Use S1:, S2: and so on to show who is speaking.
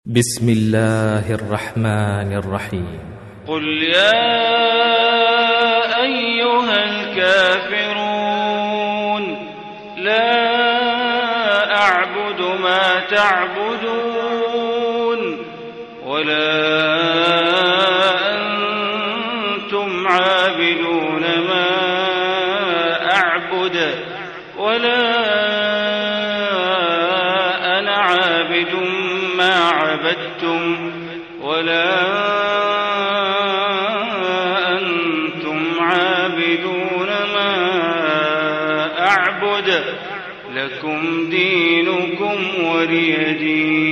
S1: بسم الله الرحمن الرحيم.
S2: قل يا أيها الكافرون لا أعبد ما تعبدون ولا أنتم عابدون ما أعبد ولا أنا عابد ما عبدتم ولا أنتم عابدون ما أعبد لكم دينكم ولي دين.